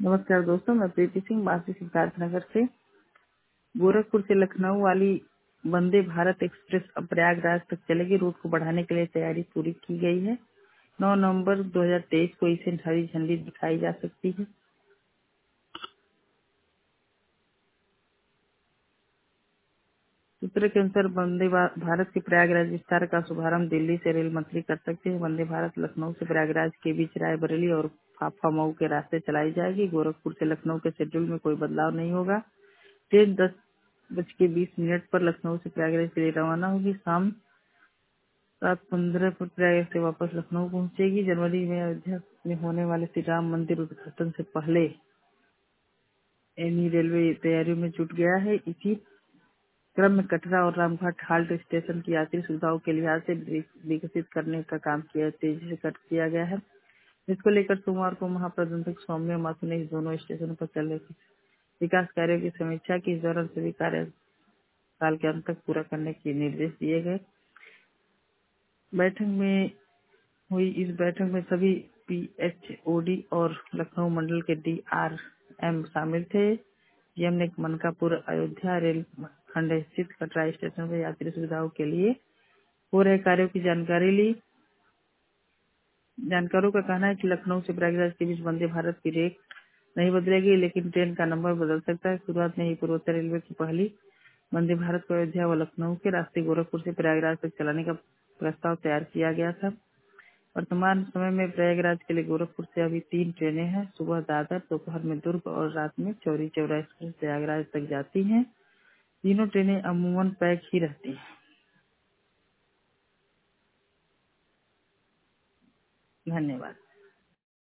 नमस्कार दोस्तों, मैं प्रीति सिंह बासी सिद्धार्थ नगर से। गोरखपुर से लखनऊ वाली वंदे भारत एक्सप्रेस अब प्रयागराज तक चलेगी। रूट को बढ़ाने के लिए तैयारी पूरी की गई है। 9 नवंबर 2023 को इसे हरी झंडी दिखाई जा सकती है। सूत्र के अनुसार वंदे भारत के प्रयागराज विस्तार का शुभारंभ दिल्ली से रेल मंत्री कर सकते हैं। वंदे भारत लखनऊ से प्रयागराज के बीच रायबरेली और फाफा मऊ के रास्ते चलाई जाएगी। गोरखपुर से लखनऊ के शेड्यूल में कोई बदलाव नहीं होगा। ट्रेन 10:20 पर लखनऊ से प्रयागराज के लिए रवाना होगी। शाम 7:15 पर प्रयागराज से वापस लखनऊ पहुंचेगी। जनवरी में अयोध्या में होने वाले श्री राम मंदिर उद्घाटन से पहले एनी रेलवे तैयारियों में जुट गया है। इसी क्रम में कटरा और रामघाट हाल्ट स्टेशन की यात्री सुविधाओं के लिहाज से विकसित करने का काम तेजी से किया गया है। इसको लेकर सोमवार को महाप्रबंधक सौम्य माथुर ने इस दोनों स्टेशनों पर चल रहे विकास कार्यों की समीक्षा की। इस दौरान सभी कार्य साल के अंत तक पूरा करने के निर्देश दिए गए। इस बैठक में सभी पीएचओडी और लखनऊ मंडल के डीआरएम शामिल थे। जीएम ने मनकापुर अयोध्या रेल खंड स्थित कटरा स्टेशन पर यात्री सुविधाओं के लिए हो रहे कार्यों की जानकारी ली। जानकारों का कहना है कि लखनऊ से प्रयागराज के बीच वंदे भारत की रेक नहीं बदलेगी, लेकिन ट्रेन का नंबर बदल सकता है। शुरुआत में ही पूर्वोत्तर रेलवे की पहली वंदे भारत को अयोध्या व लखनऊ के रास्ते गोरखपुर से प्रयागराज तक चलाने का प्रस्ताव तैयार किया गया था। वर्तमान समय में प्रयागराज के लिए गोरखपुर से अभी 3 ट्रेनें हैं। सुबह दादर, दोपहर में दुर्ग और रात में चौरी चौरा एक्सप्रेस प्रयागराज तक जाती हैं। तीनों ट्रेनें अमूमन पैक ही रहती हैं। धन्यवाद।